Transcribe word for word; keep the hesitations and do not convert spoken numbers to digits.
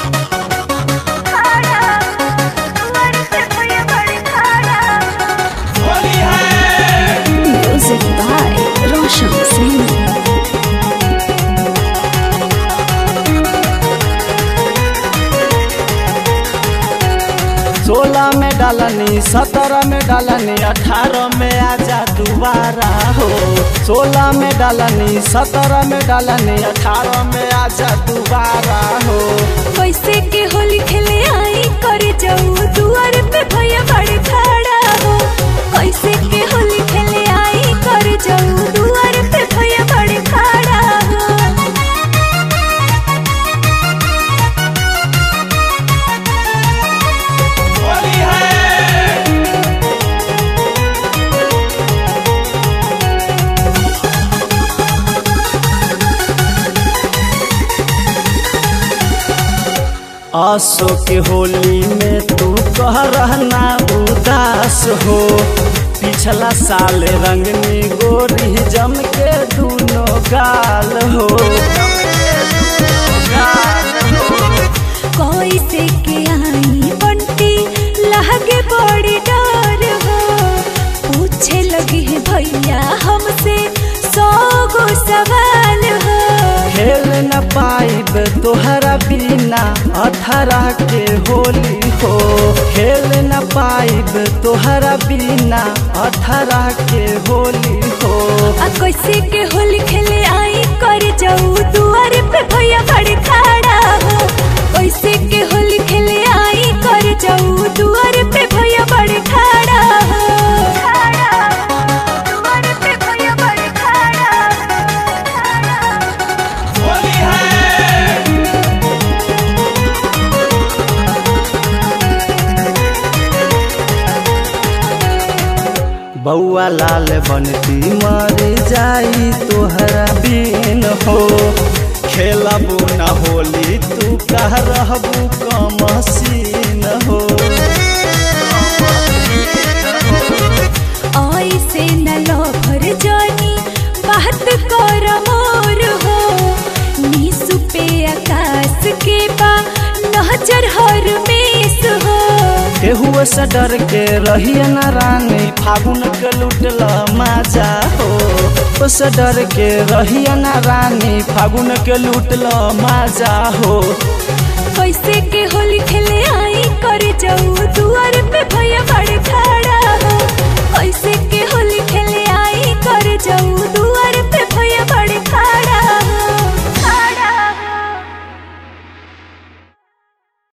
Music by Roshan Singh. सोलह में डालनी, सत्रह में डालनी, अठारह में आजा दोबारा हो। सोलह में डालनी, सत्रह में डालनी, अठारह में आजा दोबारा हो। कैसे के होली खेले आई करे जाऊ दुआर पे भैया बड़े खड़ा हो। कैसे के होली खेले आई करे जाऊ दुआर पे भैया बड़े खड़ा हो। आसो के होली में तू कह रहना उदास हो। पिछला साल रंगनी गोरी जम के दूनो गाल हो। कैसे के आई बंटी लगे बड़ी डर हो। पूछे लगी है भैया हमसे सौ गो सवाल हो। खेल न पाइब तोहरा बिना अठारह के होली हो। खेल न पाइब तोहरा बिना अठारह के होली हो। आ कैसे के होली खेले आई कर जाऊ दुआर पे भैया बड़े खड़ा हो। कैसे के होली खेले आई कर जाऊ दुआर पे भैया बड़े खड़ा हो। दुआर पे भैया बड़े खड़ा बउआ लाल बनती मर जाई तोहरा बिन हो। खेलबू न होली तू कह रहबू कमसीन हो। ऐसे न लभर जानी बात कर मोर हो। नीसु पे आकाश के बा नजर हर मेस हो। केहू से डर के रहिए न रानी फागुन के लुटल माजा हो। उस डर के रहिए न रानी फागुन के लुटल माजा हो। कैसे के होली खेले आई कर जाऊ दुआर पे भैया